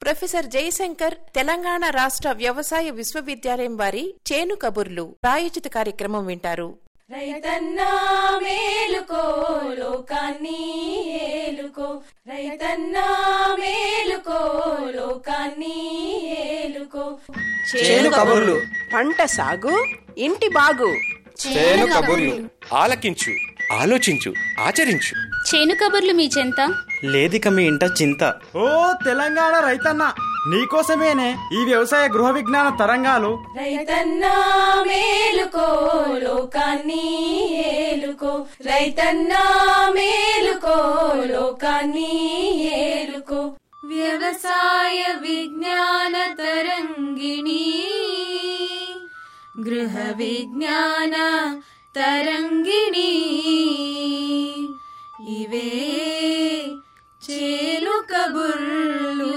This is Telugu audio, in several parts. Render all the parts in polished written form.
ప్రొఫెసర్ జయశంకర్ తెలంగాణ రాష్ట్ర వ్యవసాయ విశ్వవిద్యాలయం వారి చేను కబుర్లు ప్రాయోజిత కార్యక్రమం వింటారు. రైతన్నా మేలుకో లోకాన్ని ఏలుకో, రైతన్నా మేలుకో లోకాన్ని ఏలుకో. చేను కబుర్లు, పంట సాగు ఇంటి బాగు. చేను కబుర్లు ఆలకించు, ఆలోచించు, ఆచరించు. చేను కబుర్లు మీ చెంత లేదిక మీ ఇంట చింత. ఓ తెలంగాణ రైతన్న, నీకోసమేనే ఈ వ్యవసాయ గృహ విజ్ఞాన తరంగాలు. రైతన్నా మేలుకో లోకాన్ని ఏలుకో, రైతన్నా మేలుకో లోకాన్ని ఏలుకో. వ్యవసాయ విజ్ఞాన తరంగిణి, గృహ విజ్ఞాన తరంగిణి, ఇవే చేను కబుర్లు.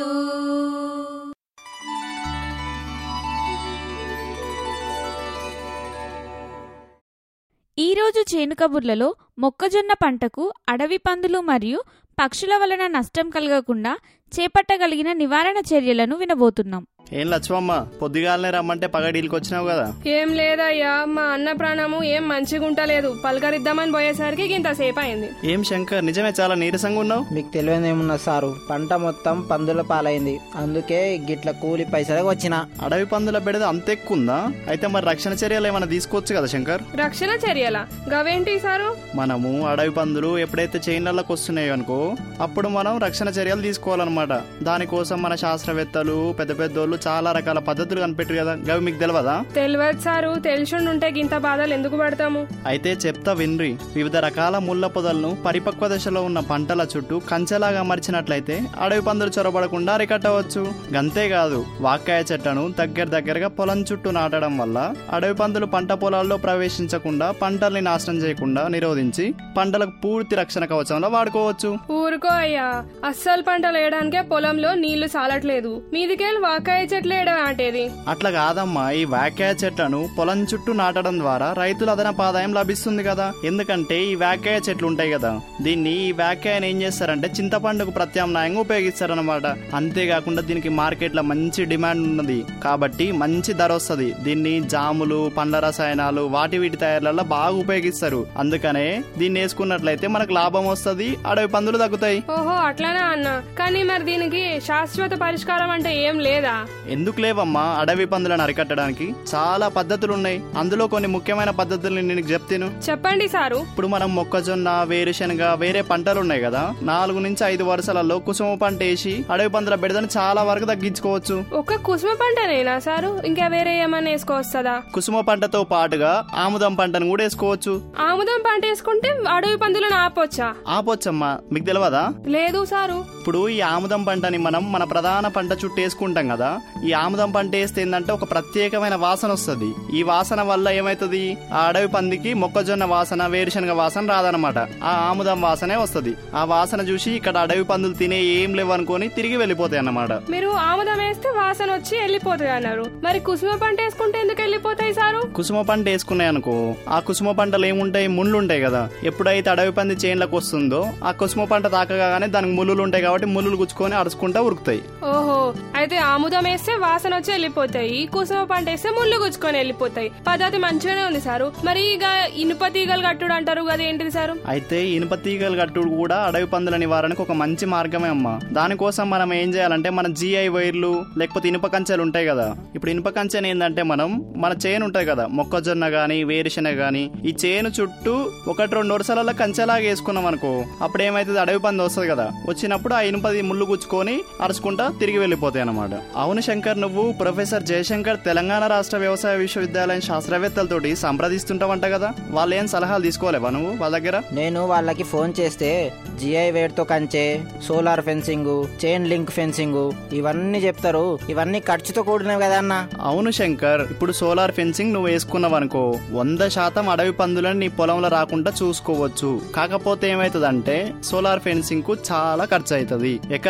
ఈరోజు చేను కబుర్లలో మొక్కజొన్న పంటకు అడవి పందులు మరియు పక్షుల వలన నష్టం కలగకుండా చేపట్టగలిగిన నివారణ చర్యలను వినబోతున్నాం. ఏం లక్ష్మమ్మ, పొద్దుగాలనే రమ్మంటే పగడీలకు వచ్చినావు కదా? ఏం లేదయ్యా, మా అన్న ప్రాణము ఏం మంచిగుంటలేదు. పలకరిద్దామని పోయేసరికి ఇంతసేపు అయింది. ఏం శంకర్, నిజమే చాలా నీరసంగా ఉన్నావు? మీకు తెలియదేమున్నా సారు, పంట మొత్తం పందుల పాలైంది. అందుకే గిట్ల కూలి పైసలకు వచ్చిన. అడవి పందుల బెడద అంత ఎక్కువ ఉందా? అయితే మరి రక్షణ చర్యలు ఏమైనా తీసుకోవచ్చు కదా శంకర్? రక్షణ చర్యలా? గవేంటి సారు? మనము అడవి పందులు ఎప్పుడైతే చైన్లలోకి వస్తున్నాయో అనుకో, అప్పుడు మనం రక్షణ చర్యలు తీసుకోవాలన్నమాట. దానికోసం మన శాస్త్రవేత్తలు పెద్ద పెద్దోళ్ళు చాలా రకాల పద్ధతులు కనిపెట్టారు కదా, గవి మీకు తెలియదా? తెలియదు సారు, తెలిసిండుంటే గింత బాధలు ఎందుకు పడతాము? అయితే చెప్తా విన్రి. వివిధ రకాల ముళ్ళ పొదలను పరిపక్వ దశలో ఉన్న పంటల చుట్టూ కంచెలాగా అమర్చినట్లయితే అడవి పందులు చొరబడకుండా అరికట్టవచ్చు. గంతేకాదు, వాక్కాయ చెట్లను దగ్గరగా పొలం చుట్టూ నాటడం వల్ల అడవి పందులు పంట పొలాల్లో ప్రవేశించకుండా పంటల్ని నాశనం చేయకుండా నిరోధించి పంటలకు పూర్తి రక్షణ కవచంలో వాడుకోవచ్చు. ఊరుకో అయ్యా, అస్సలు పంటలు వేయడానికే పొలంలో నీళ్లు సాలట్లేదు, మీదికెళ్ళి వాకాయ చెట్లు వేయడం నాటేది. అట్లా కాదమ్మా, ఈ వాకాయ చెట్లను పొలం చుట్టూ నాటడం ద్వారా రైతుల అదనపు ఆదాయం లభిస్తుంది కదా. ఎందుకంటే ఈ వాకాయ చెట్లు ఉంటాయి కదా, దీన్ని ఈ వాకాయని ఏం చేస్తారంటే చింతపండుకు ప్రత్యామ్నాయంగా ఉపయోగిస్తారనమాట. అంతేకాకుండా దీనికి మార్కెట్ లో మంచి డిమాండ్ ఉన్నది కాబట్టి మంచి ధర వస్తుంది. దీన్ని జాములు, పండ్ల రసాయనాలు, వీటి తయారీలలో బాగా ఉపయోగిస్తారు. అందుకనే దీన్ని వేసుకున్నట్లయితే మనకు లాభం వస్తుంది, అడవి పందులు తగ్గుతాయి. ఓహో అట్లానే అన్న, కానీ మరి దీనికి శాశ్వత పరిష్కారం అంటే ఏం లేదా? ఎందుకు లేవమ్మా, అడవి పందులను అరికట్టడానికి చాలా పద్ధతులు ఉన్నాయి. అందులో కొన్ని ముఖ్యమైన పద్ధతులు నేను చెప్తాను. చెప్పండి సారు. ఇప్పుడు మనం మొక్కజొన్న, వేరుశనగ, వేరే పంటలు ఉన్నాయి కదా, 4 నుంచి 5 వరుసలలో కుసుమ పంట వేసి అడవి పందుల బెడదని చాలా వరకు తగ్గించుకోవచ్చు. ఒక కుసుమ పంటనేనా సారు? ఇంకా వేరే ఏమన్నా వేసుకోవస్తుందా? కుసుమ పంటతో పాటుగా ఆముదం పంటను కూడా వేసుకోవచ్చు. ఆముదం పంట వేసుకుంటే అడవి పందులను ఆపొచ్చా? ఆపొచ్చమ్మా, మీకు తెలియదా? లేదు సారు. ఇప్పుడు ఈ ఆముదం పంటని మనం మన ప్రధాన పంట చుట్టూ వేసుకుంటాం కదా, ఈ ఆముదం పంట వేస్తే ఏంటంటే ఒక ప్రత్యేకమైన వాసన వస్తుంది. ఈ వాసన వల్ల ఏమైతుంది, ఆ అడవి పందికి మొక్కజొన్న వాసన, వేరుశనగ వాసన రాదనమాట, ఆ ఆముదం వాసనే వస్తుంది. ఆ వాసన చూసి ఇక్కడ అడవి పందులు తినే ఏం లేవు అనుకుని తిరిగి వెళ్ళిపోతాయి అన్నమాట. మీరు ఆముదం వేస్తే వాసన వచ్చి వెళ్ళిపోతాయి అన్నారు, మరి కుసుమ పంట వేసుకుంటే ఎందుకు వెళ్ళిపోతాయి సారు? కుసుమ పంట వేసుకున్నాయి అనుకో, ఆ కుసుమ పంటలు ఏముంటాయి, ముళ్ళు ఉంటాయి కదా. ఎప్పుడైతే అడవి పంది చేన్లకు వస్తుందో ఆ కుసుమ పంట తాకగానే దానికి ముళ్ళులు ఉంటాయి కాబట్టి ముళ్ళులు గుచ్చుకొని అరుచుకుంటా ఉరుకుతాయి. ఓహో, అయితే ఆముదం వేస్తే వాసన వచ్చి వెళ్ళిపోతాయి, కుసుమ పంట వేస్తే ముళ్ళు గుచ్చుకొని వెళ్ళిపోతాయి. పద్ధతి మంచిగానే ఉంది సారు. మరి ఇక ఇనుప తీగలు కట్టుడు అంటారు కదా, ఏంటిది సారు? అయితే ఇనుప తీగలు కట్టుడు కూడా అడవి పందుల నివారణకు ఒక మంచి మార్గమే అమ్మా. దానికోసం మనం ఏం చేయాలంటే మన GI వైర్లు లేకపోతే ఇనుప కంచెలు ఉంటాయి కదా. ఇప్పుడు ఇనుప కంచెని ఏంటంటే మనం మన చేను ఉంటది కదా, మొక్కజొన్న గాని వేరుశనగ గాని, ఈ చేను చుట్టూ 1-2 వరుసలలో కంచెలాగా వేసుకున్నాం అనుకో, అప్పుడు ఏమైతుంది, అడవి పంది వస్తుంది కదా, వచ్చినప్పుడు ఆ ఇనుపది ముళ్ళు గుచ్చుకొని అరుచుకుంటా తిరిగి వెళ్ళిపోతాయి అన్నమాట. అవును శంకర్, నువ్వు ప్రొఫెసర్ జయశంకర్ తెలంగాణ రాష్ట్ర వ్యవసాయ విశ్వవిద్యాలయం శాస్త్రవేత్తలతోటి సంప్రదిస్తుంటావంట కదా, వాళ్ళు ఏం సలహాలు తీసుకోలేవా నువ్వు వాళ్ళ దగ్గర? నేను వాళ్ళకి ఫోన్ చేస్తే GI వైర్ తో కంచే, solar fencing, chain link fencing ఇవన్నీ చెప్తారు. ఇవన్నీ ఖర్చుతో కూడినవి కదా అన్న. అవును శంకర్, ఇప్పుడు సోలార్ ఫెన్సింగ్ నువ్వు వేసుకున్నావు అనుకో, 100% అడవి పందులను నీ పొలంలో రాకుండా చూసుకోవచ్చు. కాకపోతే ఏమైతుందంటే సోలార్ ఫెన్సింగ్ కు చాలా ఖర్చు అవుతుంది. ఎకరానికి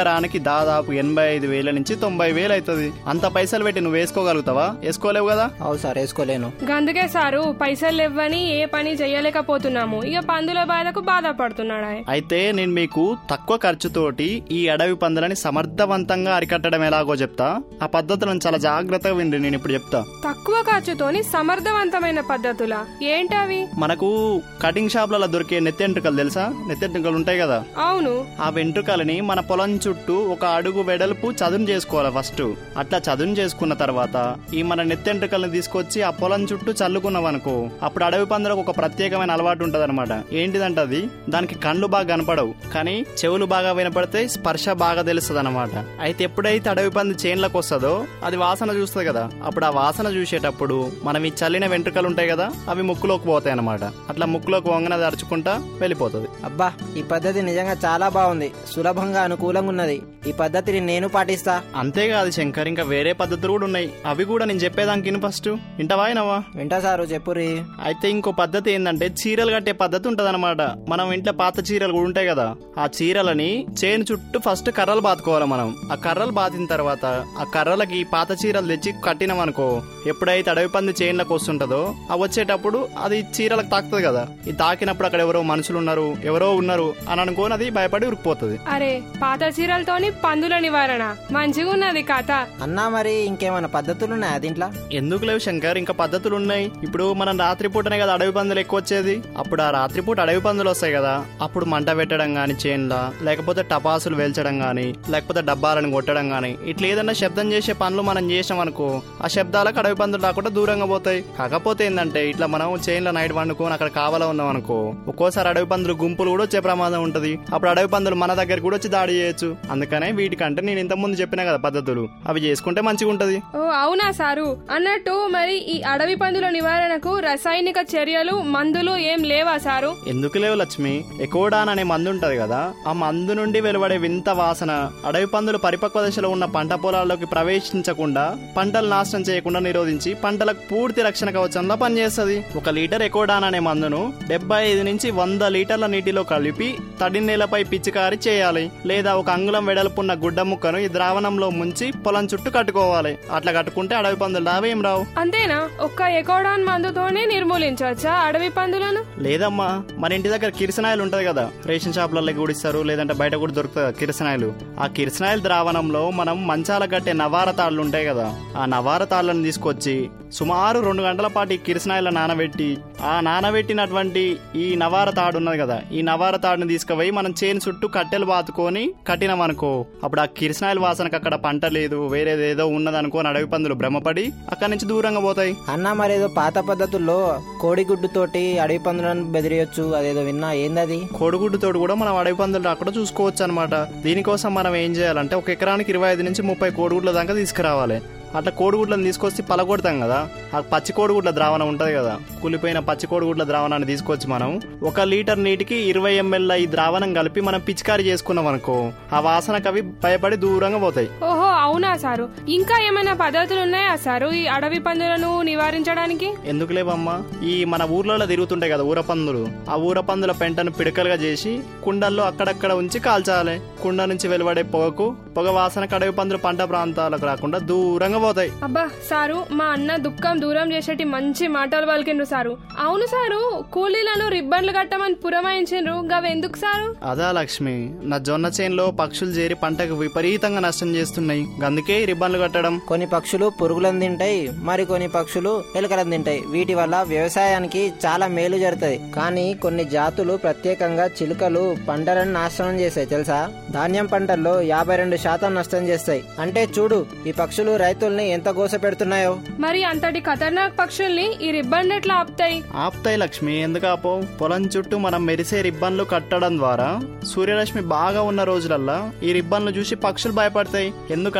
ఎకరానికి దాదాపు 85,000 నుంచి 90,000 అవుతుంది. అంత పైసలు పెట్టి నువ్వు వేసుకోగలుగుతావా? వేసుకోలేవు కదా. అవు సార్, వేసుకోలేను. అందుకే సారు పైసలు ఇవ్వని ఏ పని చెయ్యలేకపోతున్నాము. ఇక పందుల బాధకు బాధపడుతున్నాడా. అయితే నేను మీకు తక్కువ ఖర్చుతోటి ఈ అడవి పందులని సమర్థవంతంగా అరికట్టడం ఎలాగో చెప్తా. ఆ పద్ధతులను చాలా జాగ్రత్తగా విండి. నేను ఇప్పుడు చెప్తా. తక్కువ ఖర్చుతోని సమర్థవంతమైన పద్ధతులా? ఏంటవి? మనకు కటింగ్ షాప్లలో దొరికే నెత్తెంట్రుకలు తెలుసా? నెత్తెంట్రుకలు ఉంటాయి కదా. అవును. ఆ వెంట్రుకలని మన పొలం చుట్టూ 1 అడుగు వెడల్పు చదును చేసుకోవాలి ఫస్ట్. అట్లా చదును చేసుకున్న తర్వాత ఈ మన నెత్తెంట్రుకల్ని తీసుకొచ్చి ఆ పొలం చుట్టూ చల్లుకున్నాం అనుకో, అప్పుడు అడవి పందులకు ఒక ప్రత్యేకమైన అలవాటు ఉంటది అనమాట. ఏంటిదంటే అది దానికి కళ్ళు బాగా కనపడవు, కానీ చెవులు బాగా వినపడితే స్పర్శ బాగా తెలుస్తుంది అనమాట. అయితే ఎప్పుడైతే అడవి పంది చేన్లకు వస్తుందో అది వాసన చూస్తుంది కదా. అప్పుడు ఆ వాసన చూసేటప్పుడు మనం ఈ చల్లిన వెంట్రుకలు ఉంటాయి కదా, అవి ముక్కులోకి పోతాయి అనమాట. అట్లా ముక్కులోకి వంగన దరుచుకుంటా వెళ్ళిపోతుంది. అబ్బా, ఈ పద్ధతి నిజంగా చాలా బాగుంది. సులభంగా అనుకూలంగా ఉన్నది. ఈ పద్ధతిని నేను పాటిస్తా. అంతేకాదు శంకర్, ఇంకా వేరే పద్ధతులు కూడా ఉన్నాయి. అవి కూడా నేను చెప్పేదానికి ఫస్ట్ వింటవా? వింటా సారు, చెప్పురి. అయితే ఇంకో పద్ధతి ఏంటంటే చీరలు కట్టే పద్ధతి ఉంటది అనమాట. మనం ఇంట్లో పాత చీరలు కూడా ఉంటాయి కదా, ఆ చీరలని చేను చుట్టూ ఫస్ట్ కర్రలు బాతుకోవాలి మనం. ఆ కర్రలు బాతిన తర్వాత ఆ కర్రలకి పాత చీరలు తెచ్చి కట్టినాం అనుకో, ఎప్పుడైతే అడవి పంది చేనులకు వస్తుంటదో ఆ వచ్చేటప్పుడు అది చీరలకు తాకుతుంది కదా. ఇది తాకినప్పుడు అక్కడ ఎవరో మనుషులు ఉన్నారు, ఎవరో ఉన్నారు అని అనుకోని అది భయపడి ఉరికిపోతుంది. అరే, పాత చీరలతోని పందుల నివారణ మంచిగా ఉన్నది కథ అన్నా. మరి ఇంకేమైనా పద్ధతులు ఉన్నాయా దీంట్లో? ఎందుకు లేవు శంకర్, ఇంకా పద్ధతులు ఉన్నాయి. ఇప్పుడు మనం రాత్రిపూటనే కదా అడవి పందులు ఎక్కువ వచ్చేది. అప్పుడు ఆ రాత్రిపూట అడవి పందులు వస్తాయి కదా, అప్పుడు మంట పెట్టడం గాని చేన్లా, లేకపోతే టపాసులు వేల్చడం గాని, లేకపోతే డబ్బాలను కొట్టడం గాని, ఇట్లా ఏదన్నా శబ్దం చేసే పనులు మనం చేసాం అనుకో, ఆ శబ్దాలకు అడవి పందులు రాకుండా దూరంగా పోతాయి. కాకపోతే ఏంటంటే ఇట్లా మనం చేన్లో నైట్ వండుకొని అక్కడ కావాలా ఉన్నాం అనుకో, ఒక్కోసారి అడవి పందులు గుంపులు కూడా వచ్చే ప్రమాదం ఉంటది. అప్పుడు అడవి పందులు మన దగ్గర కూడా వచ్చి దాడి చేయొచ్చు. అందుకనే వీటికంటే నేను ఇంత ముందు చెప్పినా కదా పద్ధతులు, అవి చేసుకుంటే మంచిగా ఉంటది. ఓ అవునా సారు. అన్నట్టు మరి ఈ అడవి పందుల నివారణకు రసాయనిక చర్యలు, మందులు ఏం లేవా సారు? ఎందుకు లేవు లక్ష్మి. ఎకోడాన్ అనే మందు ఉంటది కదా, ఆ మందు నుండి వెలువడే వింత వాసన అడవి పందులు పరిపక్వ దశలో ఉన్న పంట పొలాల్లోకి ప్రవేశించకుండా, పంటలు నాశనం చేయకుండా నిరోధించి పంటలకు పూర్తి రక్షణ కవచంలా పనిచేస్తుంది. 1 లీటర్ ఎకోడాన్ అనే మందును 75 నుంచి 100 లీటర్ల నీటిలో కలిపి తడి నేలపై పిచికారి చేయాలి. లేదా 1 అంగుళం వెడల్పున్న గుడ్డ ముక్కను ఈ ద్రావణంలో ముంచి పొలం చుట్టూ కట్టుకోవాలి. అట్లా కట్టుకుంటే అడవి పందులు రావేం రావు. అంతేనా? ఒక్క ఎకోడాన్ మందుతోనే నిర్మూలించవచ్చా అడవి పందులను? లేదమ్మా, మన ఇంటి దగ్గర కిరసనాయిలు ఉంటది కదా, రేషన్ షాపులలో కూడా ఇస్తారు, లేదంటే బయట కూడా దొరుకుతుంది కిరసనాయిలు. ఆ కిరసనాయిల ద్రావణంలో మనం మంచాల కట్టే నవార తాళ్లు ఉంటాయి కదా, ఆ నవార తాళ్లను తీసుకొచ్చి సుమారు 2 గంటల పాటు ఈ కిరసనాయిల నానబెట్టి, ఆ నానబెట్టినటువంటి ఈ నవార తాడు ఉన్నది కదా, ఈ నవార తాడుని తీసుకుపోయి మనం చేను చుట్టూ కట్టెలు బాతుకొని కట్టినామనుకో, అప్పుడు ఆ కిరసనాయిల వాసనకు అక్కడ పంట లేదు, వేరేదేదో ఉన్నదనుకోని అడవి పందులు భ్రమపడి అక్కడి నుంచి దూరంగా పోతాయి. అన్న, మరేదో పాత పద్ధతుల్లో కోడిగుడ్డుతోటి అడవి పందులను బెదిరియొచ్చు, అదేదో విన్నా. ఏందది? కోడిగుడ్డుతోటి కూడా మనం అడవి పందులు రాకుండా చూసుకోవచ్చు అనమాట. దీనికోసం మనం ఏం చేయాలంటే 1 ఎకరానికి 25 నుంచి 30 కోడిగుడ్ల దాకా తీసుకురావాలి. అట్లా కోడిగుడ్లను తీసుకొచ్చి పలగొడతాం కదా, ఆ పచ్చి కోడిగుడ్ల ద్రావణం ఉంటది కదా, కులిపోయిన పచ్చి కోడిగుడ్ల ద్రావణాన్ని తీసుకొచ్చి మనం 1 లీటర్ నీటికి 20 ml ఈ ద్రావణం కలిపి మనం పిచికారి చేసుకున్నాం అనుకో, ఆ వాసనకు అవి భయపడి దూరంగా పోతాయి. ఓహో అవునా సారు. ఇంకా ఏమైనా పద్ధతులు ఉన్నాయా సారు ఈ అడవి పందులను నివారించడానికి? ఎందుకు లేవమ్మా, ఈ మన ఊర్లలో తిరుగుతుంటాయి కదా ఊర పందులు, ఆ ఊర పందుల పెంటను పిడకలుగా చేసి కుండల్లో అక్కడక్కడ ఉంచి కాల్చాలి. కుండ నుంచి వెలువడే పొగ వాసనకు అడవి పందులు పంట ప్రాంతాలకు రాకుండా దూరంగా పోతాయి. అబ్బా సారు, మా అన్న దుఃఖం దూరం చేసేటి మంచి మాటలు పలికిండ్రు సారు. అవును సారు, కూలీలను రిబ్బన్లు కట్టమని పురమాయించిండ్రు, గవెందుకు సారు? అదా లక్ష్మి, నా జొన్న చేనులో పక్షులు చేరి పంటకు విపరీతంగా నష్టం చేస్తున్నాయి, అందుకే రిబ్బన్లు కట్టడం. కొన్ని పక్షులు పురుగులను తింటాయి, మరి కొన్ని పక్షులు ఎలుకలను తింటాయి. వీటి వల్ల వ్యవసాయానికి చాలా మేలు జరుగుతుంది. కానీ కొన్ని జాతులు, ప్రత్యేకంగా చిలుకలు పంటలను నాశనం చేస్తాయి తెలుసా. ధాన్యం పంటల్లో 52% నష్టం చేస్తాయి. అంటే చూడు, ఈ పక్షులు రైతుల్ని ఎంత గోస పెడుతున్నాయో. మరి అంతటి ఖతర్నాక్ పక్షుల్ని ఈ రిబ్బన్లు ఎట్లా ఆపుతాయి లక్ష్మి? ఎందుకు ఆపో. పొలం చుట్టూ మనం మెరిసే రిబ్బన్లు కట్టడం ద్వారా సూర్యరశ్మి బాగా ఉన్న రోజులల్లా ఈ రిబ్బన్లు చూసి పక్షులు భయపడతాయి. ఎందుకంటే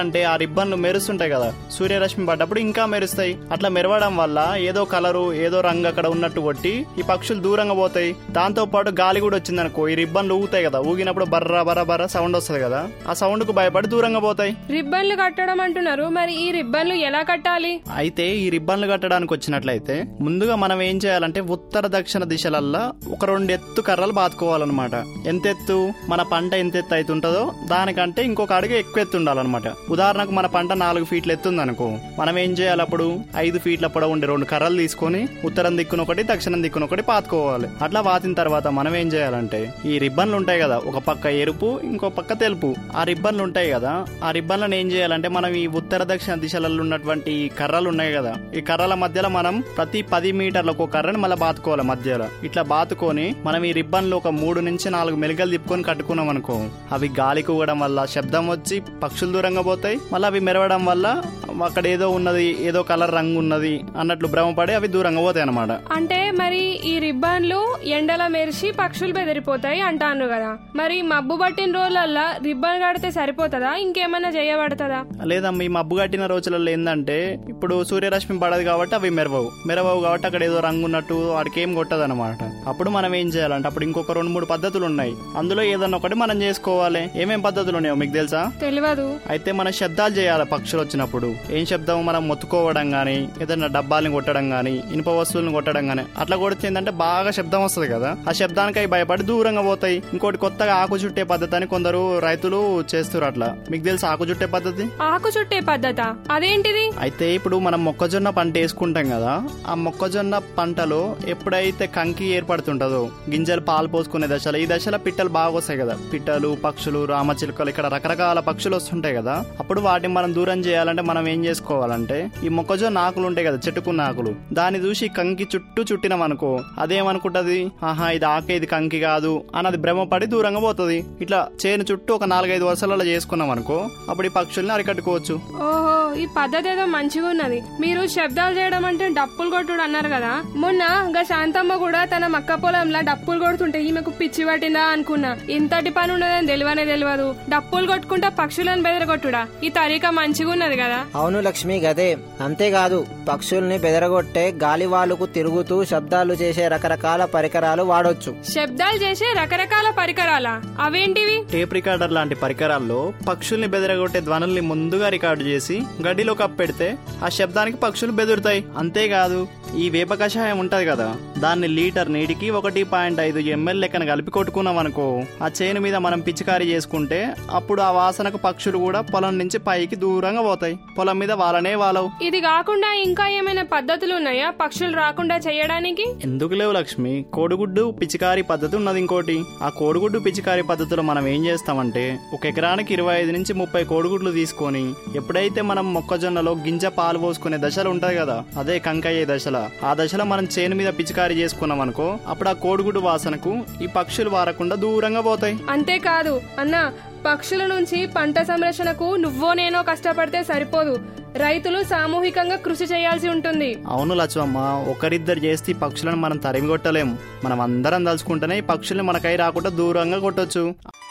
ఎందుకంటే ఆ రిబ్బన్లు మెరుస్తుంటాయి కదా, సూర్యరశ్మి పడ్డప్పుడు ఇంకా మెరుస్తాయి. అట్లా మెరవడం వల్ల ఏదో కలరు ఏదో రంగు అక్కడ ఉన్నట్టు కొట్టి ఈ పక్షులు దూరంగా పోతాయి. దాంతో పాటు గాలి కూడా వచ్చిందనుకో ఈ రిబ్బన్లు ఊగుతాయి కదా, ఊగినప్పుడు బర్ర బర్ర బర్ర సౌండ్ వస్తుంది కదా, ఆ సౌండ్ కు భయపడి దూరంగా పోతాయి. రిబ్బన్లు కట్టడం అంటున్నారు, మరి ఈ రిబ్బన్లు ఎలా కట్టాలి? అయితే ఈ రిబ్బన్లు కట్టడానికి వచ్చినట్లయితే ముందుగా మనం ఏం చేయాలంటే ఉత్తర దక్షిణ దిశలల్లా ఒక 2 ఎత్తు కర్రలు బాతుకోవాలన్నమాట. ఎంత ఎత్తు మన పంట ఎంత ఎత్తు అవుతుంటుందో దానికంటే ఇంకొక అడుగు ఎక్కువ ఎత్తు ఉండాలన్నమాట. ఉదాహరణకు మన పంట 4 ఫీట్లు ఎత్తుందనుకో, మనం ఏం చేయాలి అప్పుడు 5 ఫీట్ల పొడవు ఉండే 2 కర్రలు తీసుకొని ఉత్తరం దిక్కున ఒకటి దక్షిణం దిక్కున ఒకటి పాతుకోవాలి. అట్లా పాతిన తర్వాత మనం ఏం చేయాలంటే ఈ రిబ్బన్లు ఉంటాయి కదా, ఒక పక్క ఎరుపు ఇంకో పక్క తెలుపు, ఆ రిబ్బన్లు ఉంటాయి కదా, ఆ రిబ్బన్లను ఏం చేయాలంటే మనం ఈ ఉత్తర దక్షిణ దిశలలో ఉన్నటువంటి కర్రలు ఉన్నాయి కదా, ఈ కర్రల మధ్యలో మనం ప్రతి 10 మీటర్లకు ఒక కర్రని మళ్ళీ బాతుకోవాలి మధ్యలో. ఇట్లా బాతుకొని మనం ఈ రిబ్బన్లు ఒక 3 నుంచి 4 మెలికలు తిప్పుకొని కట్టుకున్నాం అనుకో, అవి గాలికి ఊగడం వల్ల శబ్దం వచ్చి పక్షులు దూరంగా పోతాయి. మళ్ళీ అవి మెరవడం వల్ల అక్కడ ఏదో ఉన్నది, ఏదో కలర్ రంగు ఉన్నది అన్నట్లు భ్రమపడి అవి దూరంగా పోతాయి అన్నమాట. అంటే మరి ఈ రిబ్బన్లు ఎండల మెరిసి పక్షులు బెదిరిపోతాయి అంటాను కదా, మరి మబ్బు పట్టిన రోజులల్లా రిబ్బన్ కడితే సరిపోతుందా, ఇంకేమైనా చేయబడుతుందా? లేదమ్మా, ఈ మబ్బు కట్టిన రోజులలో ఏంటంటే ఇప్పుడు సూర్యరశ్మి పడదు కాబట్టి అవి మెరవవు కాబట్టి అక్కడ ఏదో రంగు ఉన్నట్టు వాడికి ఏం కొట్టదు అనమాట. అప్పుడు మనం ఏం చేయాలంటే అప్పుడు ఇంకొక 2-3 పద్ధతులు ఉన్నాయి, అందులో ఏదన్నా ఒకటి మనం చేసుకోవాలి. ఏమేం పద్ధతులు ఉన్నాయో మీకు తెలుసా? తెలియదు. అయితే మన శబ్దాలు చేయాలి పక్షులు వచ్చినప్పుడు. ఏం శబ్దం? మనం మొత్తుకోవడం గానీ, ఏదైనా డబ్బాలని కొట్టడం గానీ, ఇనుప వస్తువులను కొట్టడం గానీ, అట్లా కొడితే ఏంటంటే బాగా శబ్దం వస్తుంది కదా, ఆ శబ్దానికి అవి భయపడి దూరంగా పోతాయి. ఇంకోటి కొత్తగా ఆకు చుట్టే పద్ధతి అని కొందరు రైతులు చేస్తారు. అట్లా మీకు తెలుసు ఆకు చుట్టే పద్ధతి? ఆకు చుట్టే పద్ధతి అదేంటిది? అయితే ఇప్పుడు మనం మొక్కజొన్న పంట వేసుకుంటాం కదా, ఆ మొక్కజొన్న పంటలో ఎప్పుడైతే కంకి ఏర్పడుతుంటదో, గింజలు పాలు పోసుకునే దశలో, ఈ దశలో పిట్టలు బాగా వస్తాయి కదా, పిట్టలు, పక్షులు, రామచిలుకలు, ఇక్కడ రకరకాల పక్షులు వస్తుంటాయి కదా, అప్పుడు వాటిని మనం దూరం చేయాలంటే మనం ఏం చేసుకోవాలంటే ఈ మొక్కజొన్న ఆకులు ఉంటాయి కదా, చెట్టుకున్న ఆకులు, దాన్ని చూసి కంకి చుట్టూ చుట్టినాం అనుకో, అదేమనుకుంటది, ఆహా ఇది ఆకే, ఇది కంకి కాదు అన్నది భ్రమపడి దూరంగా పోతుంది. ఇట్లా చేను చుట్టూ ఒక 4-5 వరుసలలో చేసుకున్నాం అనుకో, అప్పుడు ఈ పక్షుల్ని అరికట్టుకోవచ్చు. ఓహో, ఈ పద్ధతి ఏదో మంచిగా ఉన్నది. మీరు శబ్దాలు చేయడం అంటే డప్పులు కొట్టుడు అన్నారు కదా, మొన్న గా శాంతమ్మ కూడా తన మక్క పొలంలో డప్పులు కొడుతుంటే ఈమెకు పిచ్చి పట్టిందా అనుకున్నా. ఇంతటి పని ఉన్నదని తెలియదు. డప్పులు కొట్టుకుంటా పక్షులను బెదరగొట్టుడా, ఈ తరీకా మంచిగా ఉన్నది కదా. అవును లక్ష్మి, గదే. అంతేకాదు పక్షుల్ని బెదరగొట్టే గాలివాలుకు తిరుగుతూ శబ్దాలు చేసే రకరకాల పరికరాలు వాడొచ్చు. శబ్దాలు చేసే రకరకాల పరికరాలా? అవేంటివి? టేప్ రికార్డర్ లాంటి పరికరాల్లో పక్షుల్ని బెదరగొట్టే ధ్వనుల్ని ముందుగా రికార్డు చేసి గడ్డిలో కప్పెడితే ఆ శబ్దానికి పక్షులు బెదురుతాయి. అంతేకాదు ఈ వేప కషాయం ఉంటది కదా, దాన్ని లీటర్ నీటికి 1.5 ml లెక్కన కలిపి కొట్టుకున్నాం అనుకో, ఆ చేను మీద మనం పిచికారీ చేసుకుంటే అప్పుడు ఆ వాసనకు పక్షులు కూడా పొలం నుంచి పైకి దూరంగా పోతాయి, పొలం మీద వాళ్ళనే వాలవు. ఇది కాకుండా ఇంకా ఏమైనా పద్ధతులు ఉన్నాయా పక్షులు రాకుండా చేయడానికి? ఎందుకు లేవు లక్ష్మి, కోడిగుడ్డు పిచికారీ పద్ధతి ఉన్నది ఇంకోటి. ఆ కోడిగుడ్డు పిచికారీ పద్ధతిలో మనం ఏం చేస్తామంటే 1 ఎకరానికి 25 నుంచి 30 కోడిగుడ్లు తీసుకొని, ఎప్పుడైతే మనం మొక్కజొన్నలో గింజ పాలు పోసుకునే దశలు ఉంటది కదా, అదే కంకయ్యే దశల, ఆ దశలో మనం చేను మీద పిచికారీ చేసుకున్నాం అనుకో, అప్పుడు ఆ కోడిగుడ్డు వాసనకు ఈ పక్షులు వారకుండా దూరంగా పోతాయి. అంతేకాదు అన్న, పక్షుల నుంచి పంట సంరక్షణకు నువ్వో నేనో కష్టపడితే సరిపోదు, రైతులు సామూహికంగా కృషి చేయాల్సి ఉంటుంది. అవును లక్ష్మమ్మ, ఒకరిద్దరు చేస్తే పక్షులను మనం తరిమి కొట్టలేము. మనం అందరం తలుచుకుంటేనే ఈ పక్షుల్ని మనకై రాకుండా దూరంగా కొట్టొచ్చు.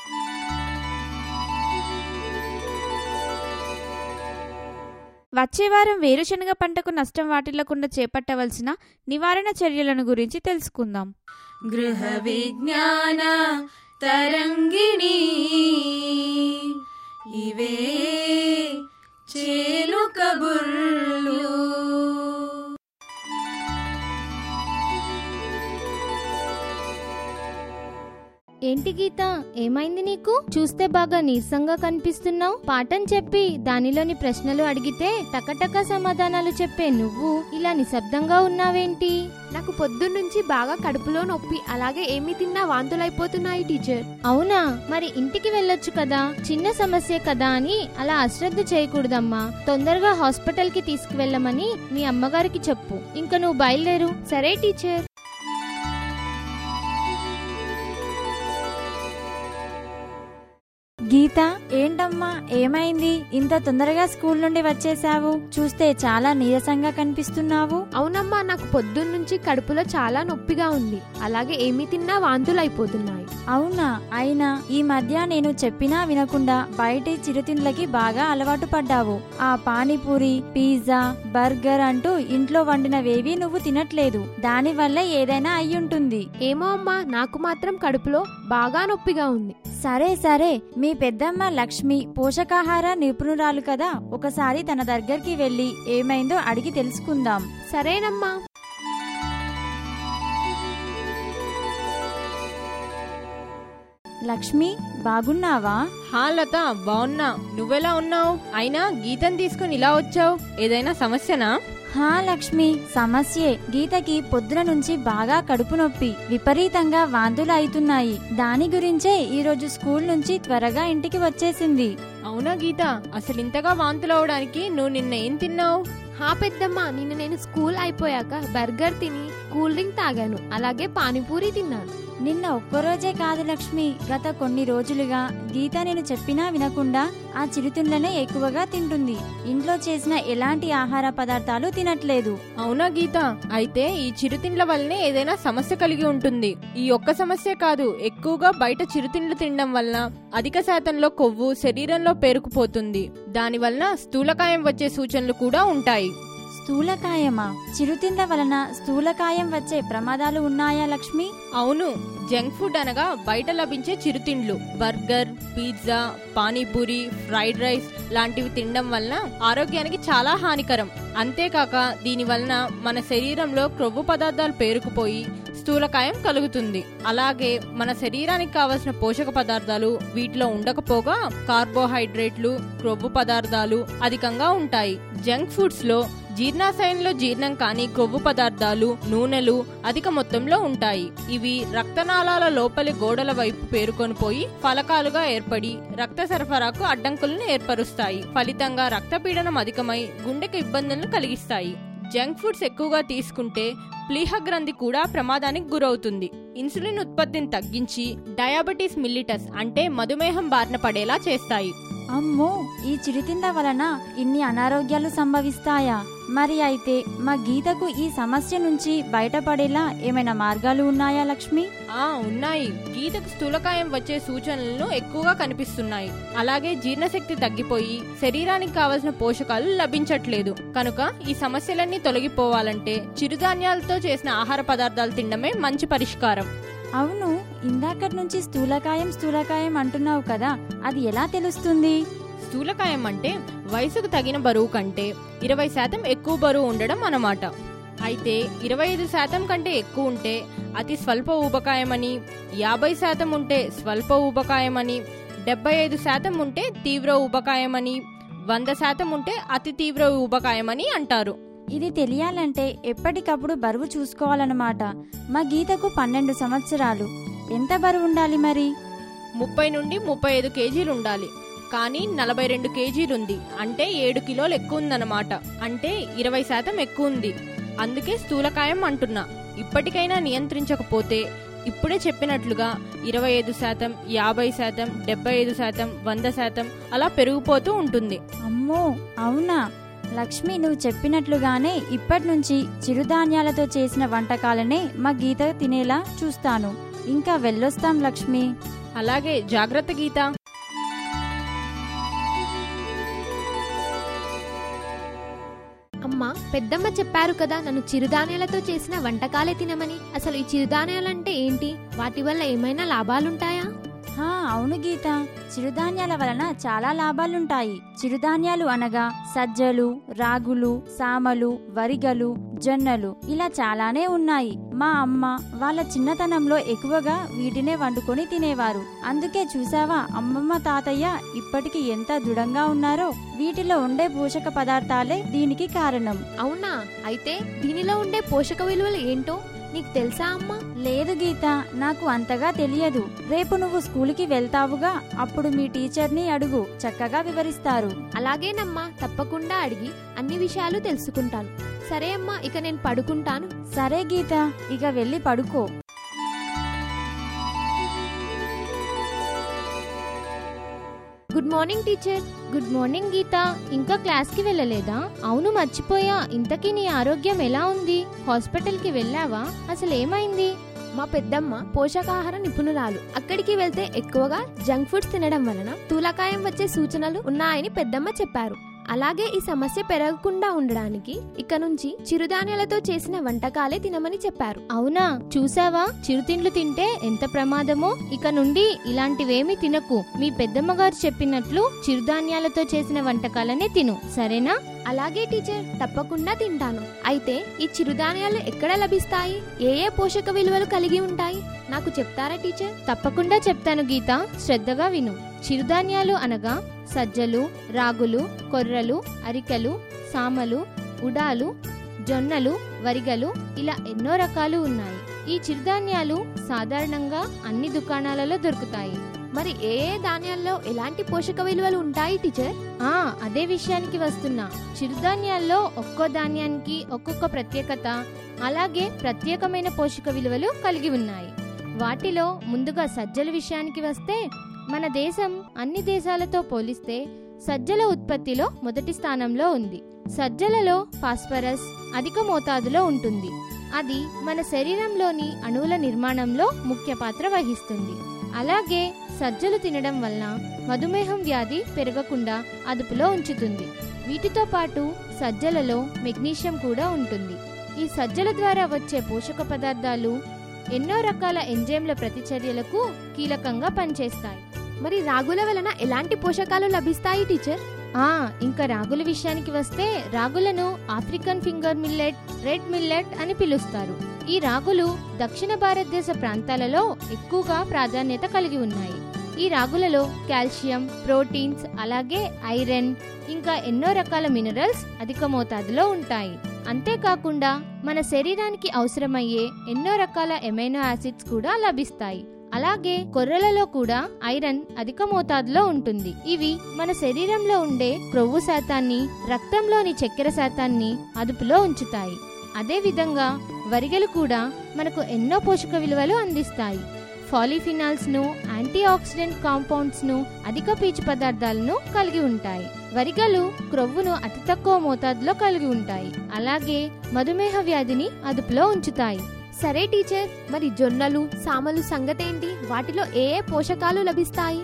వచ్చే వారం వేరుశనగ పంటకు నష్టం వాటిల్లకుండా చేపట్టవలసిన నివారణ చర్యలను గురించి తెలుసుకుందాం. గృహ విజ్ఞాన తరంగిణి ఇవే చేలు కబుర్లు. ఏంటి గీత, ఏమైంది నీకు? చూస్తే బాగా నీరసంగా కనిపిస్తున్నావు. పాఠం చెప్పి దానిలోని ప్రశ్నలు అడిగితే టకటక సమాధానాలు చెప్పే నువ్వు ఇలా నిశ్శబ్దంగా ఉన్నావేంటి? నాకు పొద్దున్నుంచి బాగా కడుపులో నొప్పి, అలాగే ఏమి తిన్నా వాంతులైపోతున్నాయి టీచర్. అవునా, మరి ఇంటికి వెళ్ళొచ్చు కదా, చిన్న సమస్య కదా అని అలా అశ్రద్ధ చేయకూడదమ్మా. తొందరగా హాస్పిటల్ కి తీసుకువెళ్ళమని మీ అమ్మగారికి చెప్పు. ఇంకా నువ్వు బయలుదేరు. సరే టీచర్. గీ గీత, ఏంటమ్మా ఏమైంది? ఇంత తొందరగా స్కూల్ నుండి వచ్చేసావు? చూస్తే చాలా నీరసంగా కనిపిస్తున్నావు. అవునమ్మా, నాకు పొద్దున్నుంచి కడుపులో చాలా నొప్పిగా ఉంది. అలాగే ఏమి తిన్నా వాంతులు అయిపోతున్నాయి. అవునా? అయినా ఈ మధ్య నేను చెప్పినా వినకుండా బయటి చిరుతిండ్లకి బాగా అలవాటు పడ్డావు. ఆ పానీపూరి, పిజ్జా, బర్గర్ అంటూ ఇంట్లో వండినవేవి నువ్వు తినట్లేదు. దానివల్ల ఏదైనా అయ్యుంటుంది. ఏమో అమ్మా, నాకు మాత్రం కడుపులో బాగా నొప్పిగా ఉంది. సరే సరే, మీ పెద్దమ్మ లక్ష్మి పోషకాహార నిపుణురాలు కదా, ఒకసారి తన దగ్గరికి వెళ్ళి ఏమైందో అడిగి తెలుసుకుందాం. సరేనమ్మా. లక్ష్మి, బాగున్నావా? హా లత, బాగున్నా. నువ్వెలా ఉన్నావు? అయినా గీతను తీసుకుని ఇలా వచ్చావు, ఏదైనా సమస్యనా? హా లక్ష్మి, సమస్యే. గీతకి పొద్దున నుంచి బాగా కడుపు నొప్పి, విపరీతంగా వాంతులు అవుతున్నాయి. దాని గురించే ఈరోజు స్కూల్ నుంచి త్వరగా ఇంటికి వచ్చేసింది. అవునా గీత, అసలు ఇంతగా వాంతులు అవడానికి నువ్వు నిన్న ఏం తిన్నావు? హా పెద్దమ్మ, నిన్న నేను స్కూల్ అయిపోయాక బర్గర్ తిని కూల్ డ్రింక్ తాగాను. అలాగే పానీపూరి తిన్నాను. నిన్న ఒక్కరోజే కాదు లక్ష్మి, గత కొన్ని రోజులుగా గీత నేను చెప్పినా వినకుండా ఆ చిరుతిండ్లనే ఎక్కువగా తింటుంది. ఇంట్లో చేసిన ఎలాంటి ఆహార పదార్థాలు తినట్లేదు. అవునా గీత, అయితే ఈ చిరుతిండ్ల వల్లనే ఏదైనా సమస్య కలిగి ఉంటుంది. ఈ ఒక్క సమస్య కాదు, ఎక్కువగా బయట చిరుతిండ్లు తినడం వల్ల అధిక శాతంలో కొవ్వు శరీరంలో పేరుకుపోతుంది. దానివల్ల స్థూలకాయం వచ్చే సూచనలు కూడా ఉంటాయి. స్థూలకాయమా? చిరుతిండ్ల వలన స్థూలకాయం వచ్చే ప్రమాదాలు ఉన్నాయా లక్ష్మి? అవును, జంక్ ఫుడ్ అనగా బయట లభించే చిరుతిండ్లు, burger, pizza, panipuri, fried rice లాంటివి తినడం వలన ఆరోగ్యానికి చాలా హానికరం. అంతేకాక దీని వలన మన శరీరంలో క్రొవ్వు పదార్థాలు పేరుకుపోయి స్థూలకాయం కలుగుతుంది. అలాగే మన శరీరానికి కావలసిన పోషక పదార్థాలు వీటిలో ఉండకపోగా కార్బోహైడ్రేట్లు, క్రొవ్వు పదార్థాలు అధికంగా ఉంటాయి. జంక్ ఫుడ్స్ లో జీర్ణాశయంలో జీర్ణం కాని క్రొవ్వు పదార్థాలు, నూనెలు అధిక మొత్తంలో ఉంటాయి. ఇవి రక్తనాళాల లోపలి గోడల వైపు పేరుకొని పోయి ఫలకాలుగా ఏర్పడి రక్త సరఫరాకు అడ్డంకులను ఏర్పరుస్తాయి. ఫలితంగా రక్తపీడనం అధికమై గుండెకు ఇబ్బందులను కలిగిస్తాయి. జంక్ ఫుడ్స్ ఎక్కువగా తీసుకుంటే ప్లీహ గ్రంథి కూడా ప్రమాదానికి గురవుతుంది. ఇన్సులిన్ ఉత్పత్తిని తగ్గించి డయాబెటీస్ మిల్లిటస్ అంటే మధుమేహం బారిన పడేలా చేస్తాయి. అమ్మో, ఈ చిరుతిండ్ల వలన ఇన్ని అనారోగ్యాలు సంభవిస్తాయా? మరి అయితే మా గీతకు ఈ సమస్య నుంచి బయటపడేలా ఏమైనా మార్గాలు ఉన్నాయా లక్ష్మి? ఉన్నాయి. గీతకు స్థూలకాయం వచ్చే సూచనలు ఎక్కువగా కనిపిస్తున్నాయి. అలాగే జీర్ణశక్తి తగ్గిపోయి శరీరానికి కావలసిన పోషకాలు లభించట్లేదు. కనుక ఈ సమస్యలన్నీ తొలగిపోవాలంటే చిరుధాన్యాలతో చేసిన ఆహార పదార్థాలు తినడమే మంచి పరిష్కారం. అవును, ఇందాకటి నుంచి స్థూలకాయం అంటున్నావు కదా, అది ఎలా తెలుస్తుంది? స్థూలకాయం అంటే వయసుకు తగిన బరువు కంటే 20% ఎక్కువ బరువు ఉండడం అన్నమాట. అయితే 25% కంటే ఎక్కువ ఉంటే అతి స్వల్ప ఊబకాయమని, 50% ఉంటే స్వల్ప ఊబకాయమని, 75% ఉంటే తీవ్ర ఊబకాయమని, 100% ఉంటే అతి తీవ్ర ఊబకాయమని అంటారు. ఇది తెలియాలంటే ఎప్పటికప్పుడు బరువు చూసుకోవాలన్నమాట. మా గీతకు 12 సంవత్సరాలు. ఎంత బరువు ఉండాలి మరి? 30 నుండి 35 కేజీలు ఉండాలి. కానీ 42 కేజీలుంది, అంటే 7 కిలోలు ఎక్కువ ఉందన్నమాట. అంటే 20% ఎక్కువ ఉంది. అందుకే స్థూలకాయం అంటున్నా. ఇప్పటికైనా నియంత్రించకపోతే ఇప్పుడే చెప్పినట్లుగా 25%, 50%, 75%, 100% అలా పెరిగిపోతూ ఉంటుంది. అమ్మో, అవునా లక్ష్మి, నువ్వు చెప్పినట్లుగానే ఇప్పటి నుంచి చిరుధాన్యాలతో చేసిన వంటకాలనే మా గీత తినేలా చూస్తాను. ఇంకా వెళ్ళొస్తాం లక్ష్మి. అలాగే, జాగ్రత్త గీత. అమ్మా, పెద్దమ్మ చెప్పారు కదా నన్ను చిరుధాన్యాలతో చేసిన వంటకాలే తినమని. అసలు ఈ చిరుధాన్యాలంటే ఏంటి? వాటి వల్ల ఏమైనా లాభాలుంటాయా? అవును గీత, చిరుధాన్యాల వలన చాలా లాభాలుంటాయి. చిరుధాన్యాలు అనగా సజ్జలు, రాగులు, సామలు, వరిగలు, జొన్నలు ఇలా చాలానే ఉన్నాయి. మా అమ్మ వాళ్ళ చిన్నతనంలో ఎక్కువగా వీటినే వండుకొని తినేవారు. అందుకే చూసావా అమ్మమ్మ తాతయ్య ఇప్పటికి ఎంత దృఢంగా ఉన్నారో. వీటిలో ఉండే పోషక పదార్థాలే దీనికి కారణం. అవునా? అయితే దీనిలో ఉండే పోషక విలువలు ఏంటో నీకు తెలుసా అమ్మా? లేదు గీత, నాకు అంతగా తెలియదు. రేపు నువ్వు స్కూల్కి వెళ్తావుగా, అప్పుడు మీ టీచర్ని అడుగు, చక్కగా వివరిస్తారు. అలాగేనమ్మా, తప్పకుండా అడిగి అన్ని విషయాలు తెలుసుకుంటాను. సరే అమ్మా, ఇక నేను పడుకుంటాను. సరే గీత, ఇక వెళ్ళి పడుకో. Good morning teacher. Good morning Geetha. ఇంకా క్లాస్కి వెళ్ళలేదా? అవును, మర్చిపోయా. ఇంతకీ నీ ఆరోగ్యం ఎలా ఉంది? హాస్పిటల్కి వెళ్ళావా? అసలు ఏమైంది? మా పెద్దమ్మ పోషకాహార నిపుణురాలు. అక్కడికి వెళ్తే ఎక్కువగా జంక్ ఫుడ్స్ తినడం వలన స్థూలకాయం వచ్చే సూచనలు ఉన్నాయని పెద్దమ్మ చెప్పారు. అలాగే ఈ సమస్య పెరగకుండా ఉండడానికి ఇక నుంచి చిరుధాన్యాలతో చేసిన వంటకాలే తినమని చెప్పారు. అవునా? చూసావా, చిరుతిండ్లు తింటే ఎంత ప్రమాదమో. ఇక నుండి ఇలాంటివేమీ తినకు. మీ పెద్దమ్మ గారు చెప్పినట్లు చిరుధాన్యాలతో చేసిన వంటకాలనే తిను, సరేనా? అలాగే టీచర్, తప్పకుండా తింటాను. అయితే ఈ చిరుధాన్యాలు ఎక్కడ లభిస్తాయి? ఏ ఏ పోషక విలువలు కలిగి ఉంటాయి? నాకు చెప్తారా టీచర్? తప్పకుండా చెప్తాను గీత, శ్రద్ధగా విను. చిరుధాన్యాలు అనగా సజ్జలు, రాగులు, కొర్రలు, అరికలు, సామలు, ఉడాలు, జొన్నలు, వరిగలు, ఇలా ఎన్నో రకాలు ఉన్నాయి. ఈ చిరుధాన్యాలు సాధారణంగా అన్ని దుకాణాలలో దొరుకుతాయి. మరి ఏ ఏ ధాన్యాల్లో ఎలాంటి పోషక విలువలు ఉంటాయి టీచర్? అదే విషయానికి వస్తున్నా. చిరుధాన్యాల్లో ఒక్కో ధాన్యానికి ఒక్కొక్క ప్రత్యేకత, అలాగే ప్రత్యేకమైన పోషక విలువలు కలిగి ఉన్నాయి. వాటిలో ముందుగా సజ్జల విషయానికి వస్తే, మన దేశం అన్ని దేశాలతో పోలిస్తే సజ్జల ఉత్పత్తిలో మొదటి స్థానంలో ఉంది. సజ్జలలో ఫాస్ఫరస్ అధిక మోతాదులో ఉంటుంది. అది మన శరీరంలోని అణువుల నిర్మాణంలో ముఖ్య పాత్ర వహిస్తుంది. అలాగే సజ్జలు తినడం వలన మధుమేహం వ్యాధి పెరగకుండా అదుపులో ఉంచుతుంది. వీటితో పాటు సజ్జలలో మెగ్నీషియం కూడా ఉంటుంది. ఈ సజ్జల ద్వారా వచ్చే పోషక పదార్థాలు ఎన్నో రకాల ఎంజైమ్ల ప్రతిచర్యలకు కీలకంగా పనిచేస్తాయి. మరి రాగుల వలన ఎలాంటి పోషకాలు లభిస్తాయి టీచర్? ఇంకా రాగుల విషయానికి వస్తే, రాగులను African finger millet, red millet అని పిలుస్తారు. ఈ రాగులు దక్షిణ భారతదేశ ప్రాంతాలలో ఎక్కువగా ప్రాధాన్యత కలిగి ఉన్నాయి. ఈ రాగులలో కాల్షియం, ప్రోటీన్స్, అలాగే ఐరన్, ఇంకా ఎన్నో రకాల మినరల్స్ అధిక మోతాదులో ఉంటాయి. అంతేకాకుండా మన శరీరానికి అవసరమయ్యే ఎన్నో రకాల ఎమైనో యాసిడ్స్ కూడా లభిస్తాయి. అలాగే కొర్రలలో కూడా ఐరన్ అధిక మోతాదులో ఉంటుంది. ఇవి మన శరీరంలో ఉండే క్రొవ్వు శాతాన్ని, రక్తంలోని చక్కెర శాతాన్ని అదుపులో ఉంచుతాయి. అదే విధంగా వరిగలు కూడా మనకు ఎన్నో పోషక విలువలు అందిస్తాయి. పాలిఫినాల్స్ ను, యాంటీ ఆక్సిడెంట్ కాంపౌండ్స్ ను, అధిక పీచు పదార్థాలను కలిగి ఉంటాయి. వరిగలు క్రొవ్వును అతి తక్కువ మోతాదులో కలిగి ఉంటాయి. అలాగే మధుమేహ వ్యాధిని అదుపులో ఉంచుతాయి. సరే టీచర్, మరి జొన్నలు, సామలు సంగతేంటి? వాటిలో ఏ ఏ పోషకాలు లభిస్తాయి?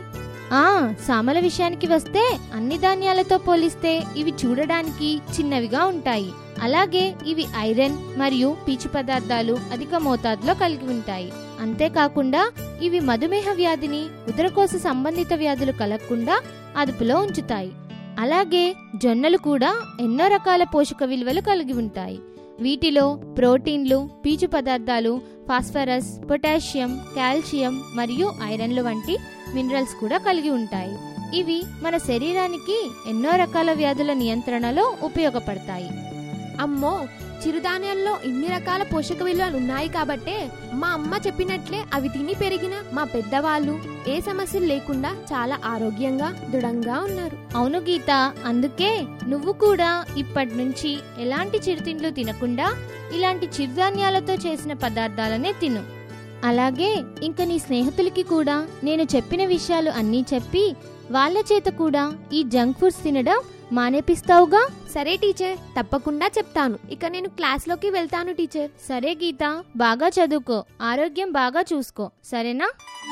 సామల విషయానికి వస్తే, అన్ని ధాన్యాలతో పోలిస్తే ఇవి చూడడానికి చిన్నవిగా ఉంటాయి. అలాగే ఇవి ఐరన్ మరియు పీచు పదార్థాలు అధిక మోతాదులో కలిగి ఉంటాయి. అంతేకాకుండా ఇవి మధుమేహ వ్యాధిని, ఉదరకోశ సంబంధిత వ్యాధులు కలగకుండా అదుపులో ఉంచుతాయి. అలాగే జొన్నలు కూడా ఎన్నో రకాల పోషక విలువలు కలిగి ఉంటాయి. వీటిలో ప్రోటీన్లు, పీచు పదార్థాలు, ఫాస్ఫరస్, పొటాషియం, కాల్షియం మరియు ఐరన్లు వంటి మినరల్స్ కూడా కలిగి ఉంటాయి. ఇవి మన శరీరానికి ఎన్నో రకాల వ్యాధుల నియంత్రణలో ఉపయోగపడతాయి. అమ్మో, చిరుధాన్యాల్లో ఇన్ని రకాల పోషక విలువలు ఉన్నాయి కాబట్టే మా అమ్మ చెప్పినట్లే అవి తిని పెరిగిన మా పెద్దవాళ్ళు ఏ సమస్యలు లేకుండా చాలా ఆరోగ్యంగా, దృఢంగా ఉన్నారు. అవును గీత, అందుకే నువ్వు కూడా ఇప్పటి నుంచి ఎలాంటి చిరుతిండ్లు తినకుండా ఇలాంటి చిరుధాన్యాలతో చేసిన పదార్థాలనే తిను. అలాగే ఇంక నీ స్నేహితులకి కూడా నేను చెప్పిన విషయాలు అన్నీ చెప్పి వాళ్ళ చేత కూడా ఈ జంక్ ఫుడ్స్ తినడం మానేపిస్తావుగా? సరే టీచర్, తప్పకుండా చెప్తాను. ఇక నేను క్లాస్లోకి వెళ్తాను టీచర్. సరే గీత, బాగా చదువుకో, ఆరోగ్యం బాగా చూసుకో, సరేనా?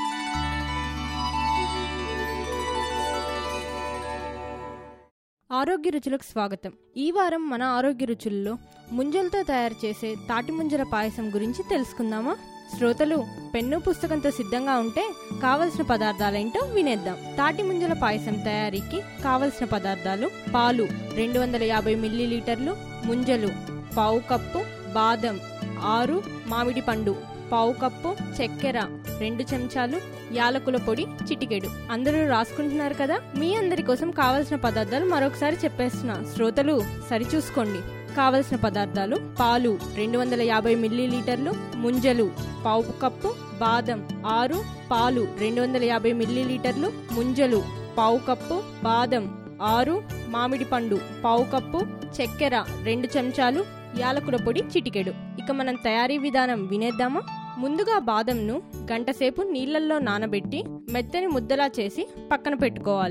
ఆరోగ్య రుచులకు స్వాగతం. ఈ వారం మన ఆరోగ్య రుచుల్లో ముంజలతో తయారు చేసే తాటి ముంజల పాయసం గురించి తెలుసుకుందామా? శ్రోతలు పెన్ను పుస్తకంతో సిద్ధంగా ఉంటే కావలసిన పదార్థాలేంటో వినేద్దాం. తాటి ముంజల పాయసం తయారీకి కావలసిన పదార్థాలు: పాలు 250 మిల్లీలీటర్లు, ముంజలు పావు కప్పు, బాదం 6, మామిడి పండు పావు కప్పు, చక్కెర 2 చెంచాలు, యాలకుల పొడి చిటికెడు. అందరూ రాసుకుంటున్నారు కదా? మీ అందరి కోసం కావలసిన పదార్థాలు మరొకసారి చెప్పేస్తున్నా, శ్రోతలు సరిచూసుకోండి. కావలసిన పదార్థాలు: పాలు 250 మిల్లీలీటర్లు, ముంజలు పావు కప్పు, బాదం 6, పాలు 250 మిల్లీలీటర్లు, ముంజలు పావు కప్పు, బాదం 6, మామిడి పండు పావు కప్పు, చక్కెర 2 చెంచాలు, యాలకుల పొడి చిటికెడు. ఇక మనం తయారీ విధానం వినేద్దామా? ముందుగా బాదంను గంటసేపు నీళ్లల్లో నానబెట్టి మెత్తని ముద్దలా చేసి పక్కన పెట్టుకోవాలి.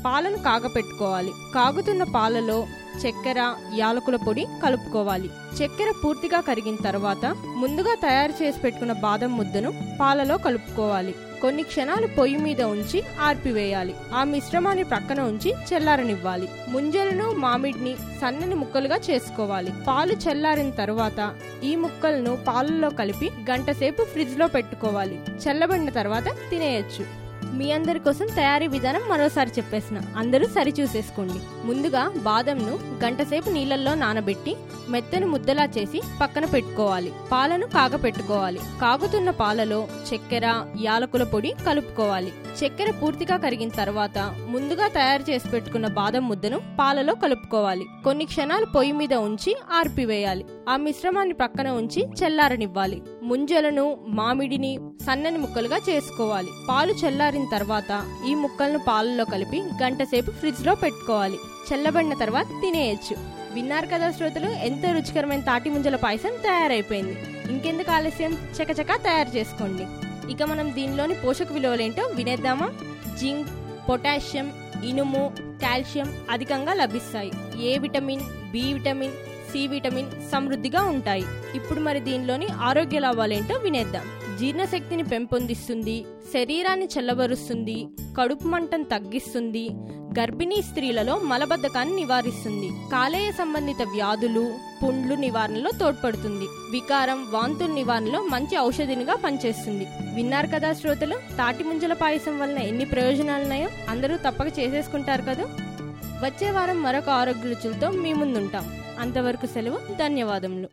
పాలను కాగపెట్టుకోవాలి. కాగుతున్న పాలలో చక్కెర, యాలకుల పొడి కలుపుకోవాలి. చక్కెర పూర్తిగా కరిగిన తర్వాత ముందుగా తయారు చేసి పెట్టుకున్న బాదం ముద్దను పాలలో కలుపుకోవాలి. కొన్ని క్షణాలు పొయ్యి మీద ఉంచి ఆర్పివేయాలి. ఆ మిశ్రమాన్ని ప్రక్కన ఉంచి చల్లారనివ్వాలి. ముంజలను, మామిడిని సన్నని ముక్కలుగా చేసుకోవాలి. పాలు చల్లారిన తర్వాత ఈ ముక్కలను పాలలో కలిపి గంటసేపు ఫ్రిడ్జ్ లో పెట్టుకోవాలి. చల్లబడిన తర్వాత తినేయచ్చు. మీ అందరి కోసం తయారీ విధానం మరోసారి చెప్పేసిన, అందరూ సరి చూసేసుకోండి. ముందుగా బాదంను గంటసేపు నీళ్ళల్లో నానబెట్టి మెత్తని ముద్దలా చేసి పక్కన పెట్టుకోవాలి. పాలను కాగపెట్టుకోవాలి. కాగుతున్న పాలలో చక్కెర, యాలకుల పొడి కలుపుకోవాలి. చక్కెర పూర్తిగా కరిగిన తర్వాత ముందుగా తయారు చేసి పెట్టుకున్న బాదం ముద్దను పాలలో కలుపుకోవాలి. కొన్ని క్షణాలు పొయ్యి మీద ఉంచి ఆర్పివేయాలి. ఆ మిశ్రమాన్ని ప్రక్కన ఉంచి చల్లారనివ్వాలి. ముంజలను, మామిడిని సన్నని ముక్కలుగా చేసుకోవాలి. పాలు చల్లారిన తర్వాత ఈ ముక్కలను పాలలో కలిపి గంటసేపు ఫ్రిడ్జ్ లో పెట్టుకోవాలి. చల్లబడిన తర్వాత తినేయచ్చు. విన్నారు కదా శ్రోతలు, ఎంతో రుచికరమైన తాటి ముంజల పాయసం తయారైపోయింది. ఇంకెందుకు ఆలస్యం, చకచకా తయారు చేసుకోండి. ఇక మనం దీనిలోని పోషక విలువలేంటో వినేద్దామా? జింక్, పొటాషియం, ఇనుము, కాల్షియం అధికంగా లభిస్తాయి. A vitamin, B vitamin, C vitamin సమృద్ధిగా ఉంటాయి. ఇప్పుడు మరి దీనిలోని ఆరోగ్య లాభాలేంటో వినేద్దాం. జీర్ణశక్తిని పెంపొందిస్తుంది, శరీరాన్ని చల్లబరుస్తుంది, కడుపు మంటను తగ్గిస్తుంది, గర్భిణీ స్త్రీలలో మలబద్ధకాన్ని నివారిస్తుంది, కాలేయ సంబంధిత వ్యాధులు, పుండ్లు నివారణలో తోడ్పడుతుంది, వికారం, వాంతుల నివారణలో మంచి ఔషధినిగా పనిచేస్తుంది. విన్నారు కదా శ్రోతలు, తాటి ముంజల పాయసం వలన ఎన్ని ప్రయోజనాలున్నాయో. అందరూ తప్పక చేసేసుకుంటారు కదా. వచ్చే వారం మరొక ఆరోగ్య రుచులతో మీ ముందుంటాం. అంతవరకు సెలవు. ధన్యవాదములు.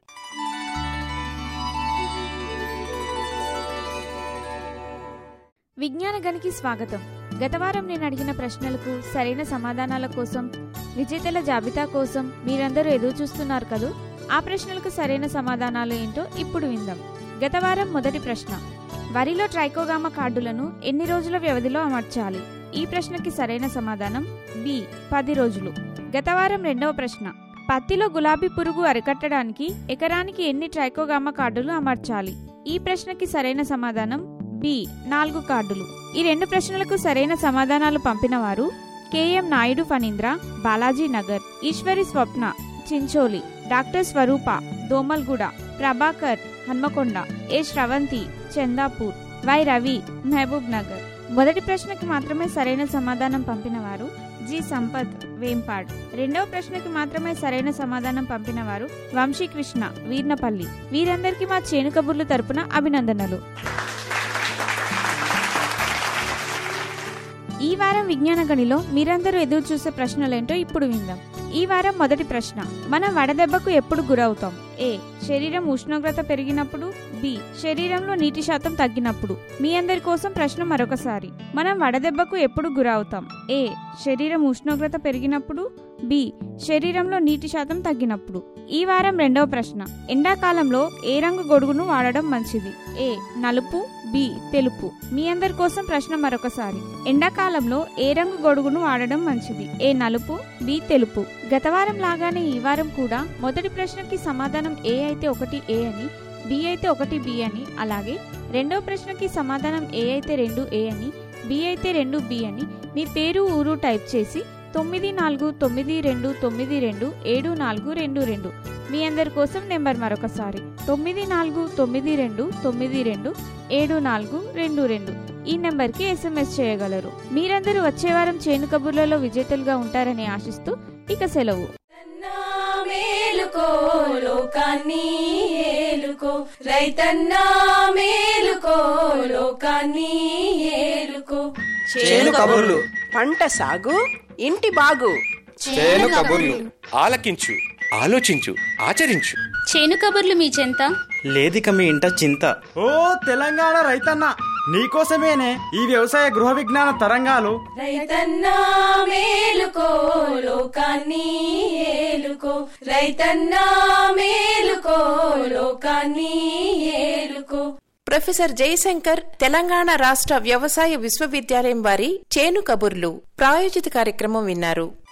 విజ్ఞాన గనికి స్వాగతం. గత వారం నేను అడిగిన ప్రశ్నలకు సరైన సమాధానాల కోసం, విజేతల జాబితా కోసం మీరందరూ ఎదురు చూస్తున్నారు కదూ. ఆ ప్రశ్నలకు సరైన సమాధానాలు ఏంటో ఇప్పుడు విందాం. గత వారం మొదటి ప్రశ్న, వరిలో ట్రైకోగామా కార్డులను ఎన్ని రోజుల వ్యవధిలో అమర్చాలి? ఈ ప్రశ్నకి సరైన సమాధానం బి, 10 రోజులు. గత వారం రెండవ ప్రశ్న, పత్తిలో గులాబీ పురుగు అరికట్టడానికి ఎకరానికి ఎన్ని ట్రైకోగామా కార్డులు అమర్చాలి? ఈ ప్రశ్నకి సరైన సమాధానం బి, 4 కార్డులు. ఈ రెండు ప్రశ్నలకు సరైన సమాధానాలు పంపిన వారు KM Naidu Phanindra, Balaji Nagar, Eshwari Swapna Chincholi, doctor Swarupa Domalguda, Prabhakar Hanamkonda, A Sravanthi Chandapur, Y Ravi Mahabubnagar. మొదటి ప్రశ్నకి మాత్రమే సరైన సమాధానం పంపిన వారు జి సంపత్ వేంపాడ్. రెండవ ప్రశ్నకి మాత్రమే సరైన సమాధానం పంపిన వారు వంశీకృష్ణ వీర్నపల్లి. వీరందరికీ మా చేను కబుర్లు తరపున అభినందనలు. ఈ వారం విజ్ఞాన గనిలో మీరందరూ ఎదురు చూసే ప్రశ్నలేంటో ఇప్పుడు విందాం. ఈ వారం మొదటి ప్రశ్న, మనం వడదెబ్బకు ఎప్పుడు గురవుతాం? ఏ, శరీరం ఉష్ణోగ్రత పెరిగినప్పుడు, బి, శరీరంలో నీటి శాతం తగ్గినప్పుడు. మీ అందరి కోసం ప్రశ్న మరొకసారి, మనం వడదెబ్బకు ఎప్పుడు గురవుతాం? ఏ, శరీరం ఉష్ణోగ్రత పెరిగినప్పుడు, బి, శరీరంలో నీటి శాతం తగ్గినప్పుడు. ఈ వారం రెండవ ప్రశ్న, ఎండాకాలంలో ఏ రంగు గొడుగును వాడడం మంచిది? ఏ, నలుపు, బి, తెలుపు. మీ అందరి కోసం ప్రశ్న మరొకసారి, ఎండాకాలంలో ఏ రంగు గొడుగును వాడడం మంచిది? ఏ, నలుపు, బి, తెలుపు. గత వారం లాగానే ఈ వారం కూడా మొదటి ప్రశ్నకి సమాధానం ఏ అయితే 1 A అని, బి అయితే 1 B అని, అలాగే రెండవ ప్రశ్నకి సమాధానం ఏ అయితే 2 A అని, బి అయితే 2 B అని మీ పేరు, ఊరు టైప్ చేసి 9492927422. మీ అందరి కోసం నెంబర్ మరొకసారి 9492927422. ఈ నెంబర్కి SMS చేయగలరు. మీరందరూ వచ్చే వారం చేను కబుర్లలో విజేతలుగా ఉంటారని ఆశిస్తూ ఇక సెలవు. మేలుకో లోకాన్ని ఏలుకో, రైతన్నా మేలుకో లోకాన్ని ఏలుకో. చేను కబుర్లు, పంట సాగు, ఇంటి బాగు. చేను కబుర్లు ఆలకించు, ఆలోచించు, ఆచరించు. చేను కబుర్లు మీ చెంత లేదిక మీ ఇంట చింత. ఓ తెలంగాణ రైతన్న, నీకోసమేనే ఈ వ్యవసాయ గృహ విజ్ఞాన తరంగాలు. రైతన్నా మేలుకో లోకాన్ని ఏలుకో, రైతన్నా మేలుకో లోకాన్ని ఏలుకో. ప్రొఫెసర్ జయశంకర్ తెలంగాణ రాష్ట్ర వ్యవసాయ విశ్వవిద్యాలయం వారి చేను కబుర్లు ప్రాయోజిత కార్యక్రమం విన్నారు.